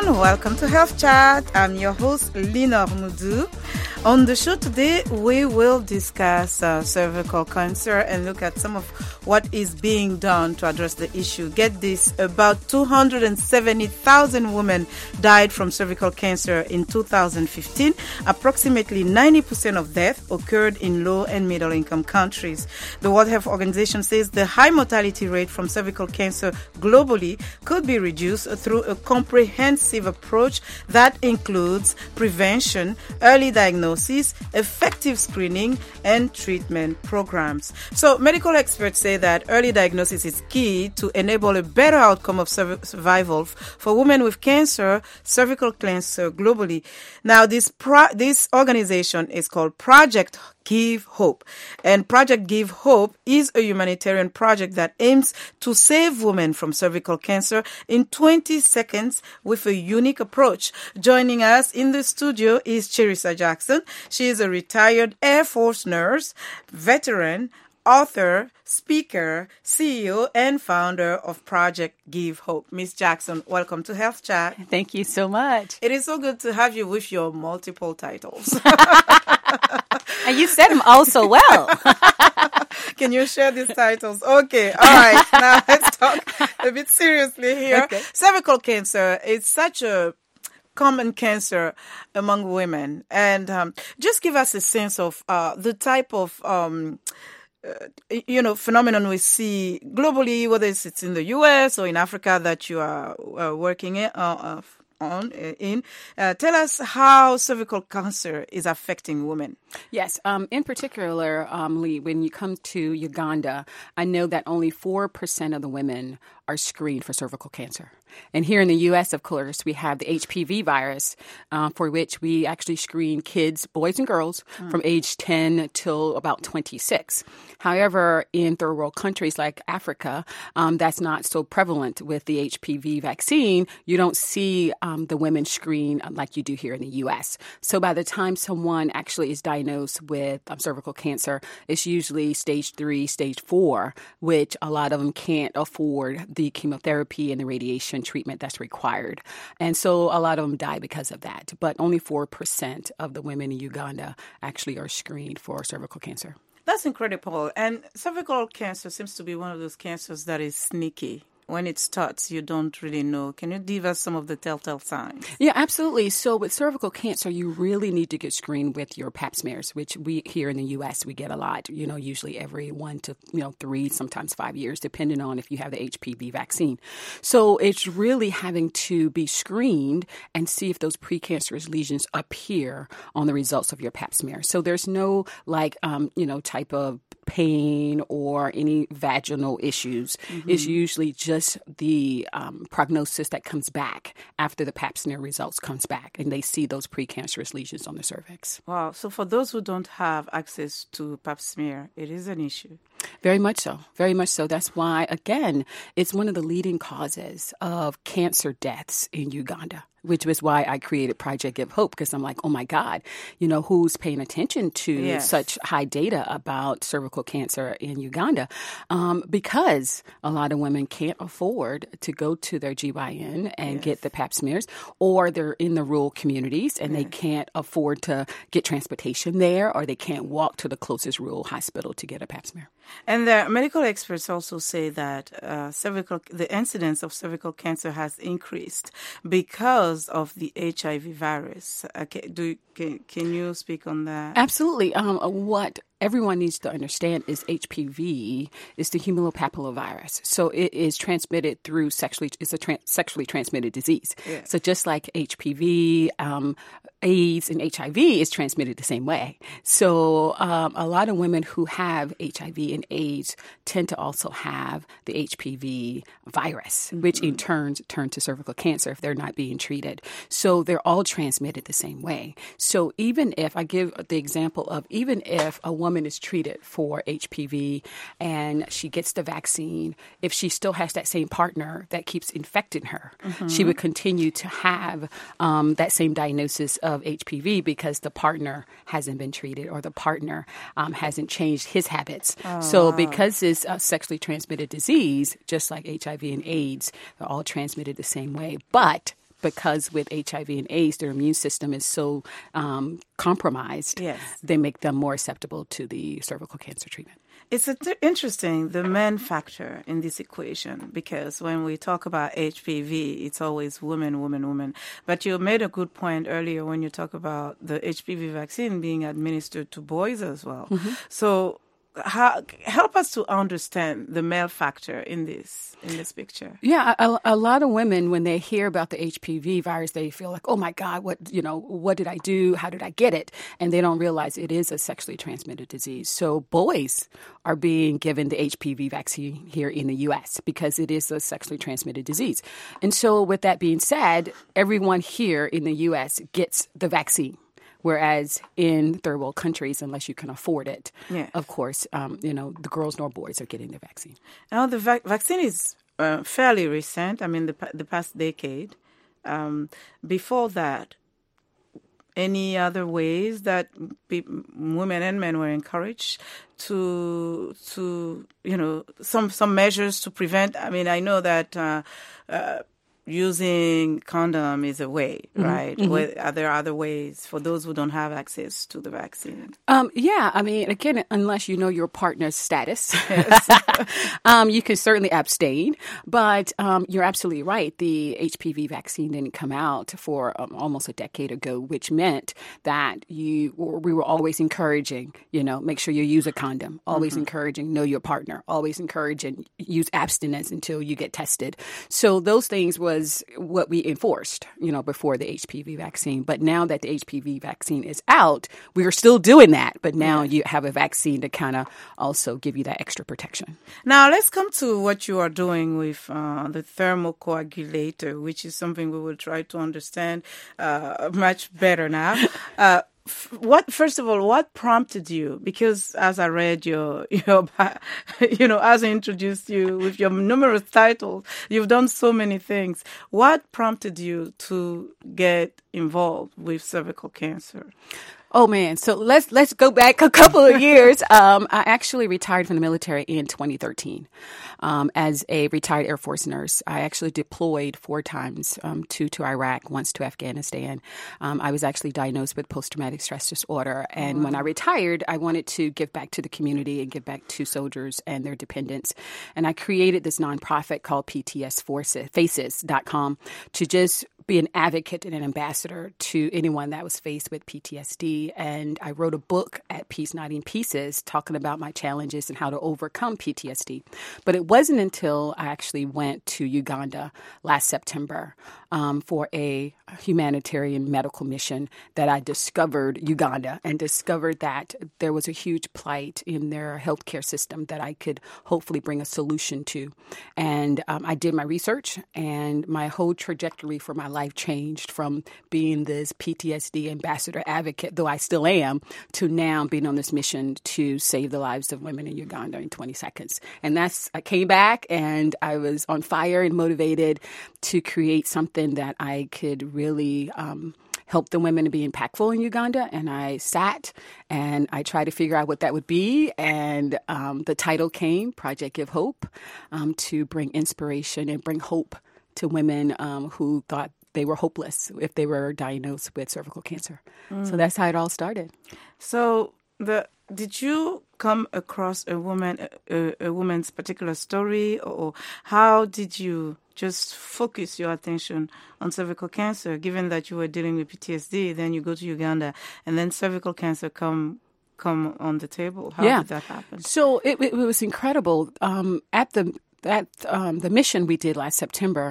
Welcome to Health Chat. I'm your host, Linor Mudu. On the show today, we will discuss cervical cancer and look at some of what is being done to address the issue. Get this, about 270,000 women died from cervical cancer in 2015. Approximately 90% of deaths occurred in low and middle income countries. The World Health Organization says the high mortality rate from cervical cancer globally could be reduced through a comprehensive approach that includes prevention, early diagnosis, effective screening, and treatment programs. So medical experts say that early diagnosis is key to enable a better outcome of survival for women with cancer, cervical cancer globally. Now, this organization is called Project Give Hope. And Project Give Hope is a humanitarian project that aims to save women from cervical cancer in 20 seconds with a unique approach. Joining us in the studio is Cherissa Jackson. She is a retired Air Force nurse, veteran, author, speaker, CEO, and founder of Project Give Hope. Miss Jackson, welcome to Health Chat. Thank you so much. It is so good to have you with your multiple titles. And you said them all so well. Can you share these titles? Okay, all right. Now let's talk a bit seriously here. Okay. Cervical cancer is such a common cancer among women. And just give us a sense of the type of phenomenon we see globally, whether it's in the U.S. or in Africa that you are working in. Tell us how cervical cancer is affecting women. Yes. In particular, Lee, when you come to Uganda, I know that only 4% of the women are screened for cervical cancer. And here in the U.S., of course, we have the HPV virus, for which we actually screen kids, boys and girls, from age 10 till about 26. However, in third world countries like Africa, that's not so prevalent with the HPV vaccine. You don't see the women screen like you do here in the U.S. So by the time someone actually is diagnosed with cervical cancer, it's usually stage 3, stage 4, which a lot of them can't afford the chemotherapy and the radiation treatment that's required. And so a lot of them die because of that. But only 4% of the women in Uganda actually are screened for cervical cancer. That's incredible. And cervical cancer seems to be one of those cancers that is sneaky. When it starts, you don't really know. Can you give us some of the telltale signs? Yeah, absolutely. So with cervical cancer, you really need to get screened with your pap smears, which we here in the U.S., we get a lot, usually every 1 to 3, sometimes 5 years, depending on if you have the HPV vaccine. So it's really having to be screened and see if those precancerous lesions appear on the results of your pap smear. So there's no type of pain or any vaginal issues. Mm-hmm. It's usually just the prognosis that comes back after the pap smear results comes back, and they see those precancerous lesions on the cervix. Wow. So for those who don't have access to pap smear, it is an issue. Very much so. Very much so. That's why, again, it's one of the leading causes of cancer deaths in Uganda, which was why I created Project Give Hope, because I'm like, oh my God, who's paying attention to such high data about cervical cancer in Uganda? Because a lot of women can't afford to go to their GYN and get the pap smears, or they're in the rural communities and they can't afford to get transportation there, or they can't walk to the closest rural hospital to get a pap smear. And the medical experts also say that the incidence of cervical cancer has increased because of the HIV virus. Can you speak on that? Absolutely. What everyone needs to understand is HPV is the human papillovirus. So it is transmitted through it's a sexually transmitted disease. Yeah. So just like HPV, AIDS and HIV is transmitted the same way. So a lot of women who have HIV and AIDS tend to also have the HPV virus, which in turn to cervical cancer if they're not being treated. So they're all transmitted the same way. So even if I give the example of even if a woman is treated for HPV and she gets the vaccine, if she still has that same partner that keeps infecting her, she would continue to have that same diagnosis of HPV because the partner hasn't been treated or the partner hasn't changed his habits. So because it's a sexually transmitted disease, just like HIV and AIDS, they're all transmitted the same way. But because with HIV and AIDS, their immune system is so compromised, Yes. they make them more susceptible to the cervical cancer treatment. It's interesting, the men factor in this equation, because when we talk about HPV, it's always women, women, women. But you made a good point earlier when you talk about the HPV vaccine being administered to boys as well. So help us to understand the male factor in this picture. Yeah, a lot of women, when they hear about the HPV virus, they feel like, oh my God, what did I do? How did I get it? And they don't realize it is a sexually transmitted disease. So boys are being given the HPV vaccine here in the U.S. because it is a sexually transmitted disease. And so with that being said, everyone here in the U.S. gets the vaccine. Whereas in third world countries, unless you can afford it, of course, the girls nor boys are getting the vaccine. Now, the vaccine is fairly recent. I mean, the past decade. Before that, any other ways that women and men were encouraged to some measures to prevent? I mean, I know that using condom is a way, right? Are there other ways for those who don't have access to the vaccine? Yeah, I mean, again, unless you know your partner's status, you can certainly abstain. But you're absolutely right. The HPV vaccine didn't come out for almost a decade ago, which meant that we were always encouraging, make sure you use a condom, always encouraging know your partner, always encouraging use abstinence until you get tested. So those things was what we enforced, before the HPV vaccine. But now that the HPV vaccine is out, we are still doing that. But now you have a vaccine to kind of also give you that extra protection. Now, let's come to what you are doing with the thermocoagulator, which is something we will try to understand much better now. First of all, what prompted you? Because as I read your as I introduced you with your numerous titles, you've done so many things. What prompted you to get involved with cervical cancer? Oh man, so let's go back a couple of years. I actually retired from the military in 2013 as a retired Air Force nurse. I actually deployed 4 times, 2 to Iraq, once to Afghanistan. I was actually diagnosed with post-traumatic stress disorder, and when I retired, I wanted to give back to the community and give back to soldiers and their dependents. And I created this nonprofit called PTSFaces.com to just be an advocate and an ambassador to anyone that was faced with PTSD. And I wrote a book at Peace Not in Pieces talking about my challenges and how to overcome PTSD. But it wasn't until I actually went to Uganda last September for a humanitarian medical mission that I discovered Uganda and discovered that there was a huge plight in their healthcare system that I could hopefully bring a solution to. And I did my research, and my whole trajectory for my life changed from being this PTSD ambassador advocate, though I still am, to now being on this mission to save the lives of women in Uganda in 20 seconds. And I came back and I was on fire and motivated to create something that I could really help the women to be impactful in Uganda. And I sat and I tried to figure out what that would be. And the title came, Project Give Hope, to bring inspiration and bring hope to women who thought they were hopeless if they were diagnosed with cervical cancer. So that's how it all started. So did you come across a woman's particular story, or how did you just focus your attention on cervical cancer, given that you were dealing with PTSD, then you go to Uganda, and then cervical cancer come on the table? How did that happen? So it was incredible. At the mission we did last September,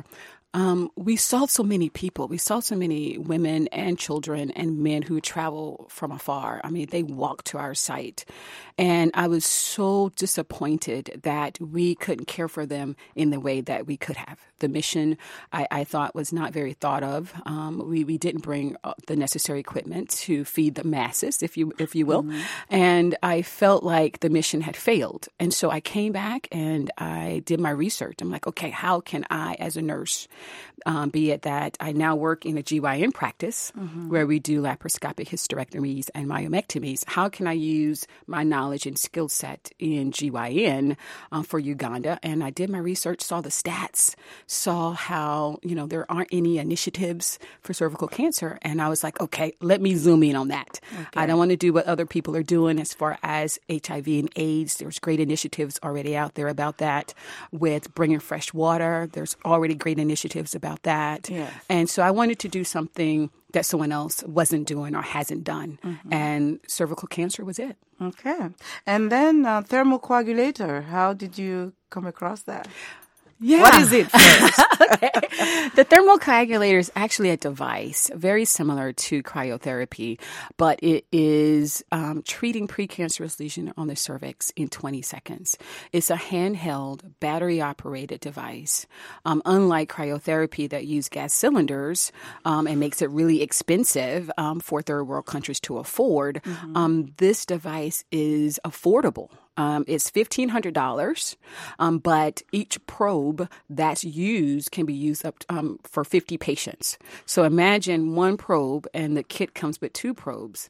we saw so many people. We saw so many women and children and men who travel from afar. I mean, they walked to our site. And I was so disappointed that we couldn't care for them in the way that we could have. The mission, I thought, was not very thought of. We didn't bring the necessary equipment to feed the masses, if you will. Mm-hmm. And I felt like the mission had failed. And so I came back and I did my research. I'm like, okay, how can I, as a nurse, be it that I now work in a GYN practice where we do laparoscopic hysterectomies and myomectomies. How can I use my knowledge and skill set in GYN for Uganda? And I did my research, saw the stats, saw how, there aren't any initiatives for cervical cancer. And I was like, okay, let me zoom in on that. Okay. I don't want to do what other people are doing as far as HIV and AIDS. There's great initiatives already out there about that. With bringing fresh water, there's already great initiatives about that. Yes. And so I wanted to do something that someone else wasn't doing or hasn't done. And cervical cancer was it. Okay. And then thermocoagulator, how did you come across that? Yeah. What is it first? Okay. The thermocoagulator is actually a device very similar to cryotherapy, but it is treating precancerous lesion on the cervix in 20 seconds. It's a handheld, battery-operated device. Unlike cryotherapy that use gas cylinders and makes it really expensive for third world countries to afford, this device is affordable. It's $1,500, but each probe that's used can be used up for 50 patients. So imagine one probe, and the kit comes with 2 probes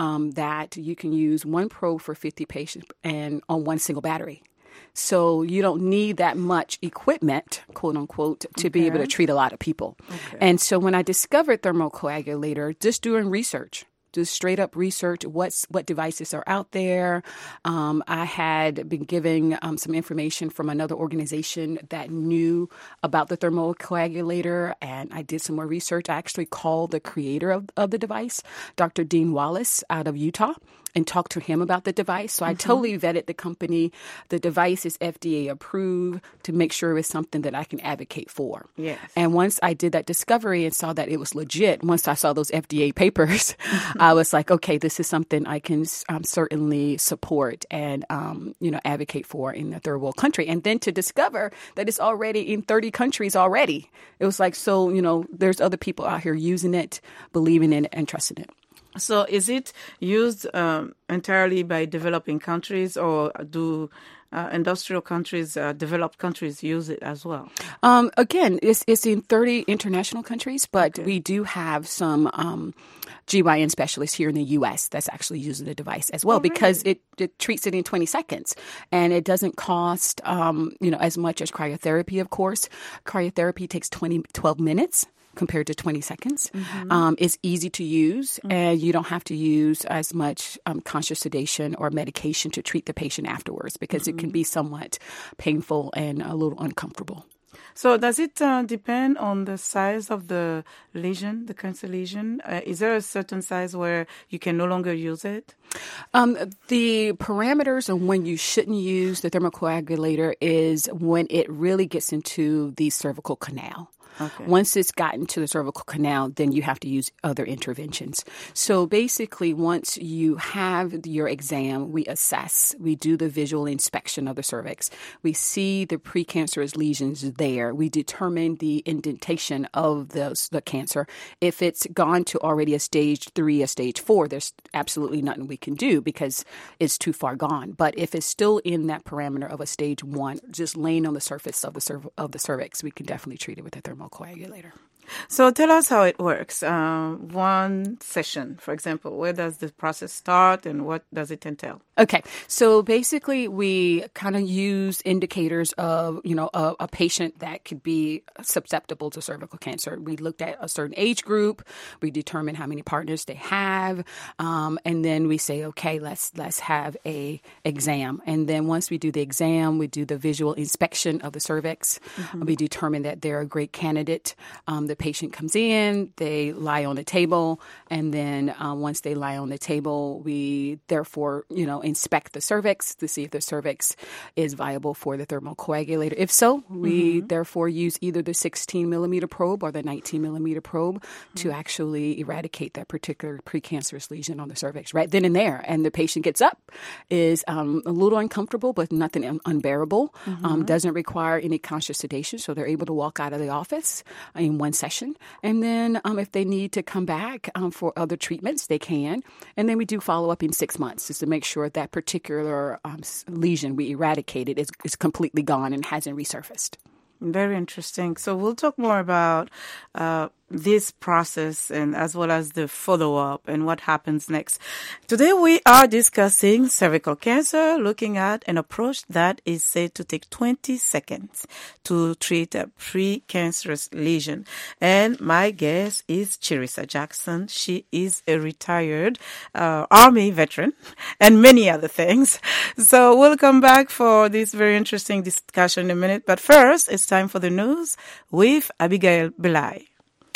that you can use one probe for 50 patients and on one single battery. So you don't need that much equipment, quote unquote, to be able to treat a lot of people. Okay. And so when I discovered thermocoagulator, just doing research, just straight up research what devices are out there. I had been giving some information from another organization that knew about the thermocoagulator, and I did some more research. I actually called the creator of the device, Dr. Dean Wallace out of Utah, and talked to him about the device. So I totally vetted the company. The device is FDA approved to make sure it was something that I can advocate for. Yes. And once I did that discovery and saw that it was legit, once I saw those FDA papers, I was like, okay, this is something I can certainly support and, advocate for in a third world country. And then to discover that it's already in 30 countries already. It was like, so, there's other people out here using it, believing in it, and trusting it. So is it used entirely by developing countries, or do industrial countries, developed countries use it as well? Again, it's in 30 international countries, but we do have some GYN specialists here in the U.S. that's actually using the device as well, because it treats it in 20 seconds. And it doesn't cost, as much as cryotherapy, of course. Cryotherapy takes 12 minutes. Compared to 20 seconds. It's easy to use, and you don't have to use as much conscious sedation or medication to treat the patient afterwards, because it can be somewhat painful and a little uncomfortable. So does it depend on the size of the lesion, the cancer lesion? Is there a certain size where you can no longer use it? The parameters on when you shouldn't use the thermocoagulator is when it really gets into the cervical canal. Okay. Once it's gotten to the cervical canal, then you have to use other interventions. So basically, once you have your exam, we assess. We do the visual inspection of the cervix. We see the precancerous lesions there. We determine the indentation of the cancer. If it's gone to already a stage 3, a stage 4, there's absolutely nothing we can do because it's too far gone. But if it's still in that parameter of a stage 1, just laying on the surface of the cervix, we can definitely treat it with a thermocoagulator. So tell us how it works. One session, for example, where does the process start and what does it entail? Okay. So basically we kind of use indicators of, a patient that could be susceptible to cervical cancer. We looked at a certain age group. We determine how many partners they have. And then we say, okay, let's have a exam. And then once we do the exam, we do the visual inspection of the cervix. We determine that they're a great candidate. The patient comes in, they lie on the table, and then once they lie on the table, we therefore, inspect the cervix to see if the cervix is viable for the thermocoagulator. If so, we therefore use either the 16 millimeter probe or the 19 millimeter probe to actually eradicate that particular precancerous lesion on the cervix right then and there. And the patient gets up, is a little uncomfortable, but nothing unbearable, doesn't require any conscious sedation, so they're able to walk out of the office in one session. And then if they need to come back for other treatments, they can. And then we do follow up in 6 months just to make sure that particular lesion we eradicated is completely gone and hasn't resurfaced. Very interesting. So we'll talk more about this process and as well as the follow-up and what happens next. Today we are discussing cervical cancer, looking at an approach that is said to take 20 seconds to treat a precancerous lesion. And my guest is Cherissa Jackson. She is a retired Army veteran and many other things. So we'll come back for this very interesting discussion in a minute. But first, it's time for the news with Abigail Belay.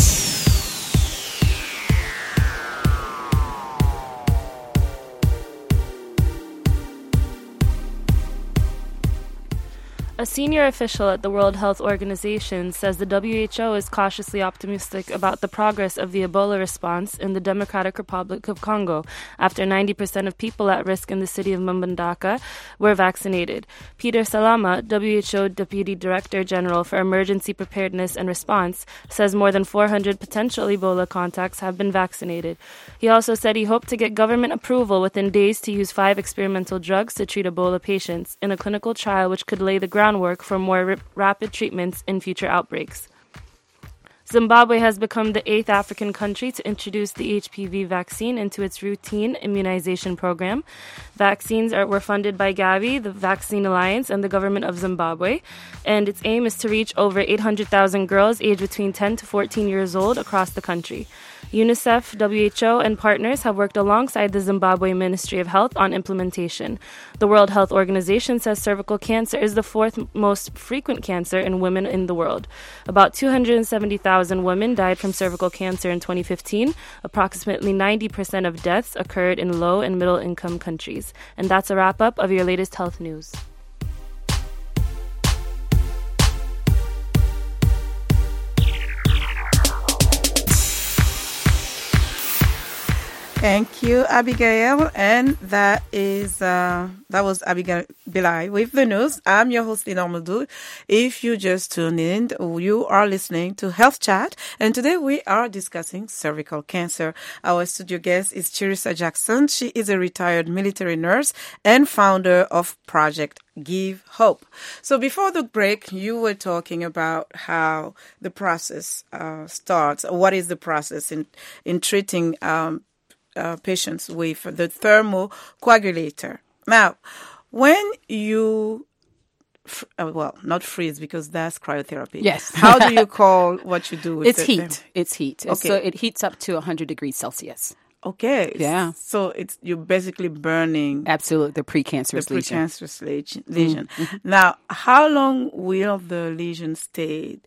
A senior official at the World Health Organization says the WHO is cautiously optimistic about the progress of the Ebola response in the Democratic Republic of Congo after 90% of people at risk in the city of Mbandaka were vaccinated. Peter Salama, WHO Deputy Director General for Emergency Preparedness and Response, says more than 400 potential Ebola contacts have been vaccinated. He also said he hoped to get government approval within days to use 5 experimental drugs to treat Ebola patients in a clinical trial which could lay the groundwork for more rapid treatments in future outbreaks. Zimbabwe has become the 8th African country to introduce the HPV vaccine into its routine immunization program. Vaccines were funded by Gavi, the Vaccine Alliance, and the government of Zimbabwe. And its aim is to reach over 800,000 girls aged between 10 to 14 years old across the country. UNICEF, WHO, and partners have worked alongside the Zimbabwe Ministry of Health on implementation. The World Health Organization says cervical cancer is the 4th most frequent cancer in women in the world. About 270,000 women died from cervical cancer in 2015. Approximately 90% of deaths occurred in low and middle income countries. And that's a wrap-up of your latest health news. Thank you, Abigail. And that was Abigail Belay with the news. I'm your host, Lina Mudu. If you just tuned in, you are listening to Health Chat. And today we are discussing cervical cancer. Our studio guest is Cherissa Jackson. She is a retired military nurse and founder of Project Give Hope. So before the break, you were talking about how the process starts. What is the process in treating patients with the thermocoagulator. Now, when you, not freeze because that's cryotherapy. Yes. How do you call what you do with It's heat. It's heat. Okay. So it heats up to 100 degrees Celsius. Okay. Yeah. So you're basically burning. Absolutely. The precancerous lesion. Precancerous lesion. Mm-hmm. Now, how long will the lesion stay?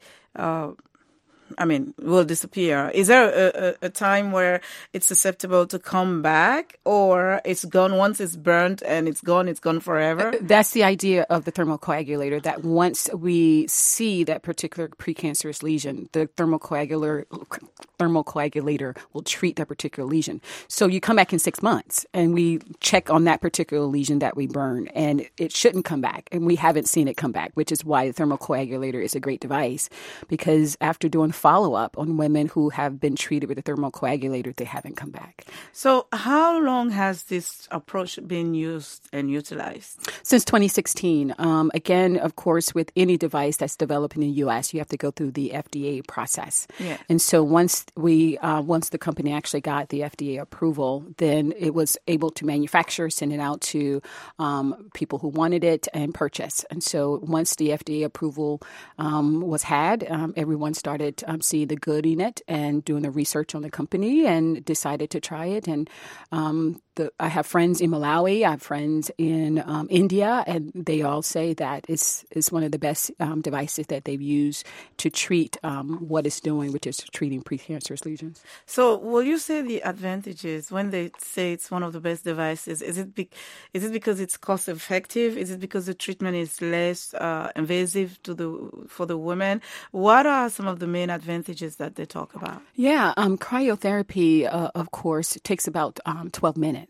Will disappear. Is there a time where it's susceptible to come back, or it's gone once it's burnt and it's gone forever? That's the idea of the thermocoagulator, that once we see that particular precancerous lesion, the thermocoagulator will treat that particular lesion. So you come back in 6 months and we check on that particular lesion that we burn, and it shouldn't come back. And we haven't seen it come back, which is why the thermocoagulator is a great device, because after doing follow-up on women who have been treated with a thermocoagulator, they haven't come back. So how long has this approach been used and utilized? Since 2016. Again, of course, with any device that's developed in the U.S., you have to go through the FDA process. Yeah. And so once the company actually got the FDA approval, then it was able to manufacture, send it out to people who wanted it, and purchase. And so once the FDA approval was had, everyone started seeing the good in it and doing the research on the company and decided to try it. And I have friends in Malawi, I have friends in India, and they all say that it's one of the best devices that they've used to treat what it's doing, which is treating precancerous lesions. So will you say the advantages when they say it's one of the best devices? Is it because it's cost effective? Is it because the treatment is less invasive for the women? What are some of the main advantages that they talk about? Yeah, cryotherapy, of course, takes about 12 minutes.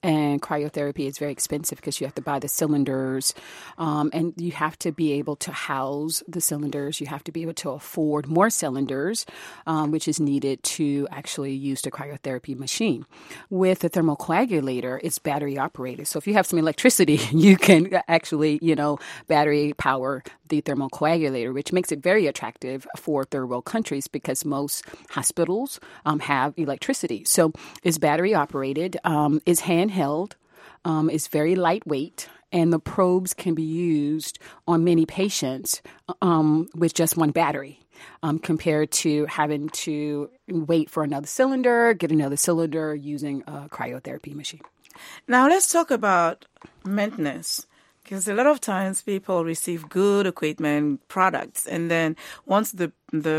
And cryotherapy is very expensive because you have to buy the cylinders, and you have to be able to house the cylinders. You have to be able to afford more cylinders, which is needed to actually use the cryotherapy machine. With the thermocoagulator, it's battery operated. So if you have some electricity, you can actually, battery power the thermocoagulator, which makes it very attractive for third world countries because most hospitals have electricity. So it's battery operated, it's handheld, it's very lightweight, and the probes can be used on many patients with just one battery. Compared to having to wait for another cylinder, get another cylinder using a cryotherapy machine. Now let's talk about maintenance. Because a lot of times people receive good equipment, products, and then once the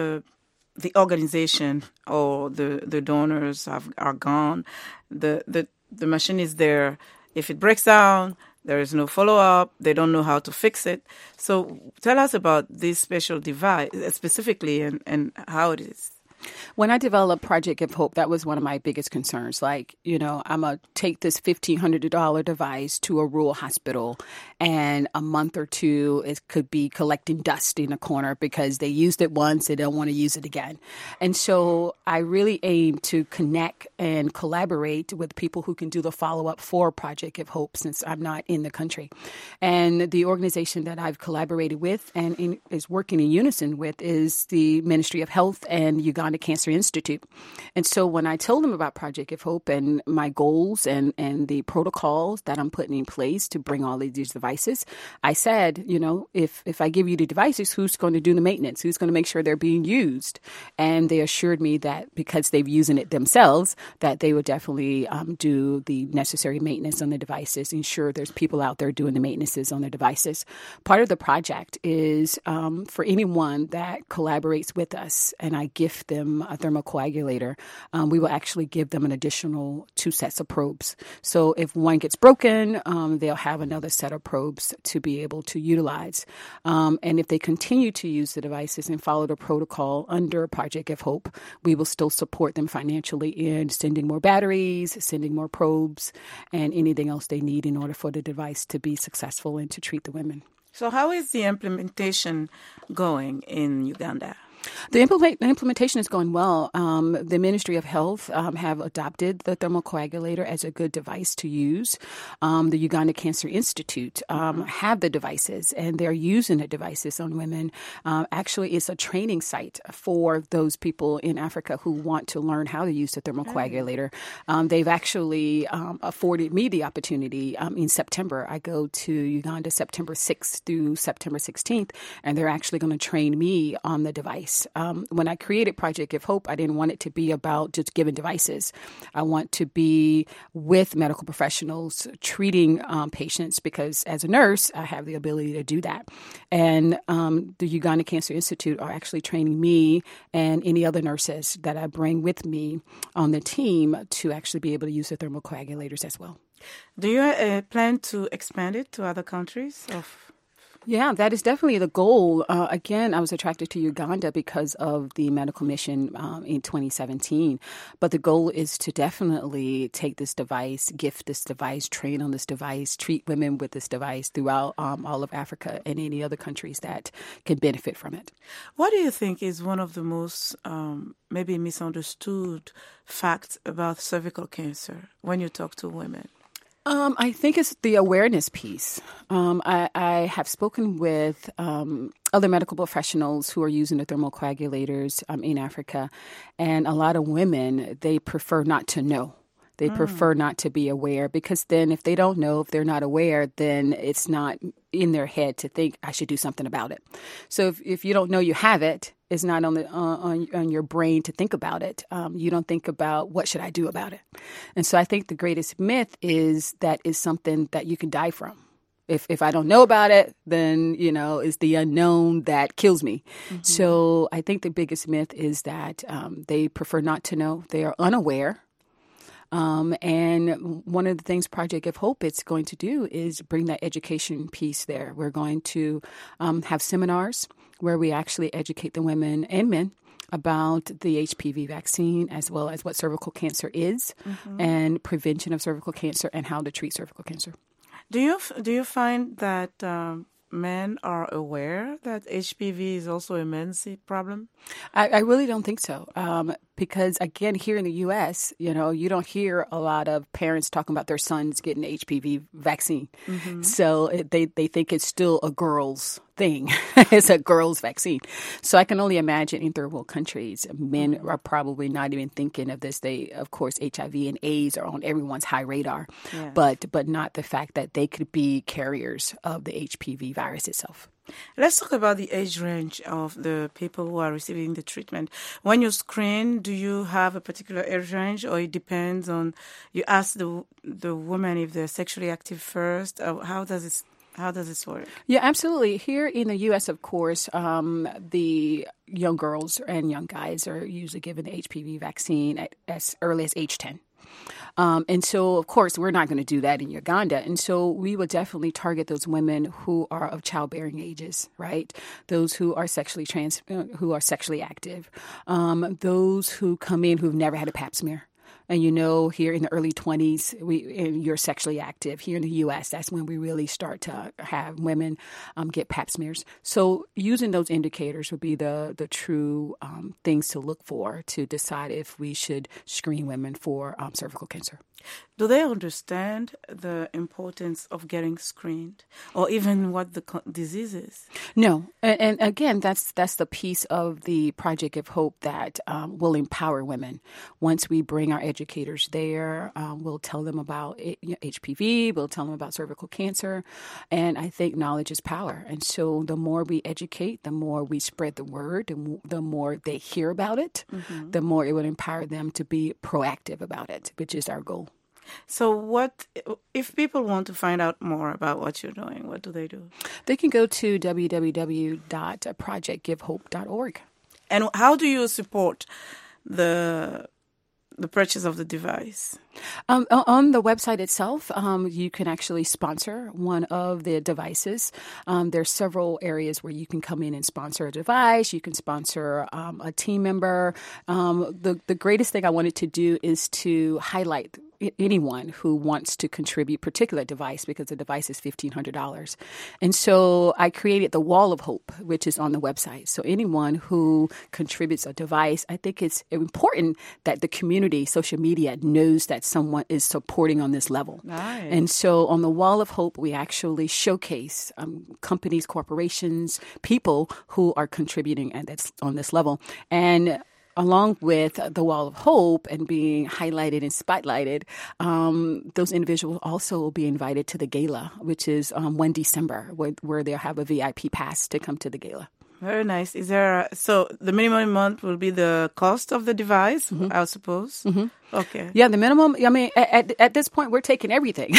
organization or the donors are gone, the machine is there. If it breaks down, there is no follow-up. They don't know how to fix it. So tell us about this special device specifically and how it is. When I developed Project Give Hope, that was one of my biggest concerns. I'm going to take this $1,500 device to a rural hospital, and a month or two, it could be collecting dust in a corner because they used it once, they don't want to use it again. And so I really aim to connect and collaborate with people who can do the follow-up for Project Give Hope since I'm not in the country. And the organization that I've collaborated with and is working in unison with is the Ministry of Health and Uganda Cancer Institute. And so when I told them about Project Give Hope and my goals and the protocols that I'm putting in place to bring all of these devices, I said, if I give you the devices, who's going to do the maintenance? Who's going to make sure they're being used? And they assured me that because they've using it themselves, that they would definitely do the necessary maintenance on the devices, ensure there's people out there doing the maintenances on the devices. Part of the project is for anyone that collaborates with us, and I gift them a thermocoagulator, we will actually give them an additional 2 sets of probes. So if one gets broken, they'll have another set of probes to be able to utilize. And if they continue to use the devices and follow the protocol under Project Give Hope, we will still support them financially in sending more batteries, sending more probes, and anything else they need in order for the device to be successful and to treat the women. So how is the implementation going in Uganda? The implementation is going well. The Ministry of Health have adopted the thermocoagulator as a good device to use. The Uganda Cancer Institute have the devices, and they're using the devices on women. Actually, it's a training site for those people in Africa who want to learn how to use the thermocoagulator. They've actually afforded me the opportunity. In September, I go to Uganda September 6th through September 16th, and they're actually going to train me on the device. When I created Project Give Hope, I didn't want it to be about just giving devices. I want to be with medical professionals treating patients because as a nurse, I have the ability to do that. And the Uganda Cancer Institute are actually training me and any other nurses that I bring with me on the team to actually be able to use the thermocoagulators as well. Do you plan to expand it to other countries? Yeah, that is definitely the goal. Again, I was attracted to Uganda because of the medical mission in 2017. But the goal is to definitely take this device, gift this device, train on this device, treat women with this device throughout all of Africa and any other countries that can benefit from it. What do you think is one of the most maybe misunderstood facts about cervical cancer when you talk to women? I think it's the awareness piece. I have spoken with other medical professionals who are using the thermocoagulators in Africa, and a lot of women, they prefer not to know. They prefer not to be aware because then if they don't know, if they're not aware, then it's not in their head to think I should do something about it. So if you don't know you have it, it's not on your brain to think about it. You don't think about what should I do about it. And so I think the greatest myth is that is something that you can die from. If I don't know about it, then, it's the unknown that kills me. Mm-hmm. So I think the biggest myth is that they prefer not to know. They are unaware. And one of the things Project Give Hope it's going to do is bring that education piece there. We're going to have seminars where we actually educate the women and men about the HPV vaccine as well as what cervical cancer is and prevention of cervical cancer and how to treat cervical cancer. Do you find that men are aware that HPV is also a men's problem? I really don't think so. Because again, here in the U.S., you don't hear a lot of parents talking about their sons getting the HPV vaccine. So they think it's still a girl's thing. It's a girl's vaccine. So I can only imagine in third world countries, men are probably not even thinking of this. Of course, HIV and AIDS are on everyone's high radar, but not the fact that they could be carriers of the HPV virus itself. Let's talk about the age range of the people who are receiving the treatment. When you screen, do you have a particular age range, or it depends on, you ask the woman if they're sexually active first? Or how does this work? Yeah, absolutely. Here in the U.S., of course, the young girls and young guys are usually given the HPV vaccine at as early as age 10. And so, of course, we're not going to do that in Uganda. And so we would definitely target those women who are of childbearing ages, right? Those who are sexually active, those who come in who've never had a pap smear. And here in the early 20s, you're sexually active. Here in the U.S., that's when we really start to have women get pap smears. So using those indicators would be the true things to look for to decide if we should screen women for cervical cancer. Do they understand the importance of getting screened, or even what the disease is? No. And again, that's the piece of the Project Give Hope that will empower women. Once we bring our educators there, we'll tell them about HPV, we'll tell them about cervical cancer, and I think knowledge is power. And so the more we educate, the more we spread the word, the more they hear about it, the more it would empower them to be proactive about it, which is our goal. So if people want to find out more about what you're doing, what do they do? They can go to www.projectgivehope.org. And how do you support the purchase of the device? On the website itself, you can actually sponsor one of the devices. There's several areas where you can come in and sponsor a device. You can sponsor a team member. The greatest thing I wanted to do is to highlight anyone who wants to contribute a particular device, because the device is $1,500. And so I created the Wall of Hope, which is on the website. So anyone who contributes a device, I think it's important that the community, social media, knows that someone is supporting on this level. Nice. And so on the Wall of Hope, we actually showcase companies, corporations, people who are contributing on this level. And along with the Wall of Hope and being highlighted and spotlighted, those individuals also will be invited to the gala, which is 1 December, where they'll have a VIP pass to come to the gala. Very nice. So the minimum amount will be the cost of the device, I suppose? Okay. Yeah, the minimum, at this point, we're taking everything.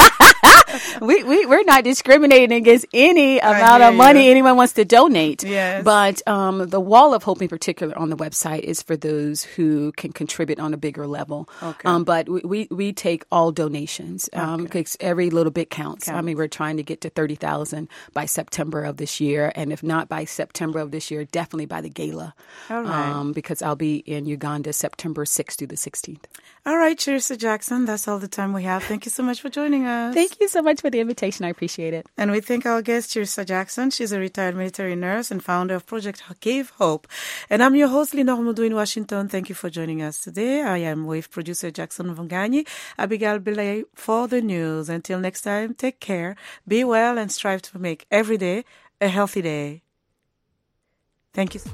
We're not discriminating against any amount of money anyone wants to donate. Yes. But the Wall of Hope in particular on the website is for those who can contribute on a bigger level. Okay. But we take all donations because every little bit counts. I mean, we're trying to get to 30,000 by September of this year. And if not by September of this year, definitely by the gala. All right. Because I'll be in Uganda September 6th through the 16th. All right, Cherissa Jackson, that's all the time we have. Thank you so much for joining us. Thank you so much for the invitation. I appreciate it. And we thank our guest, Cherissa Jackson. She's a retired military nurse and founder of Project Give Hope. And I'm your host, Lenore Mudu in Washington. Thank you for joining us today. I am with producer Jackson Vanganyi, Abigail Belay for the news. Until next time, take care, be well, and strive to make every day a healthy day. Thank you.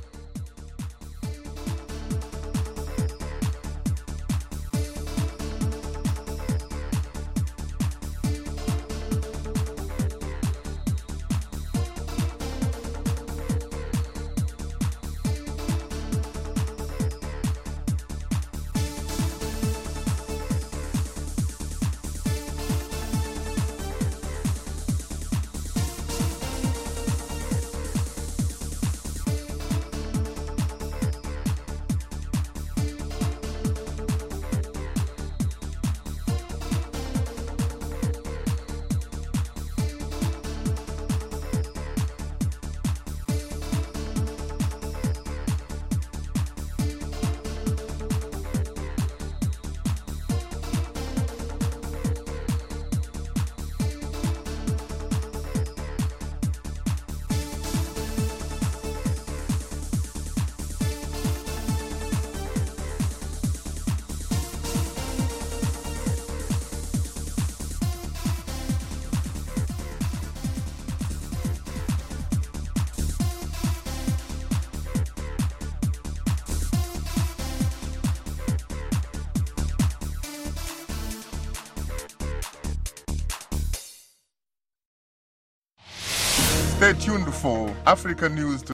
Stay tuned for Africa News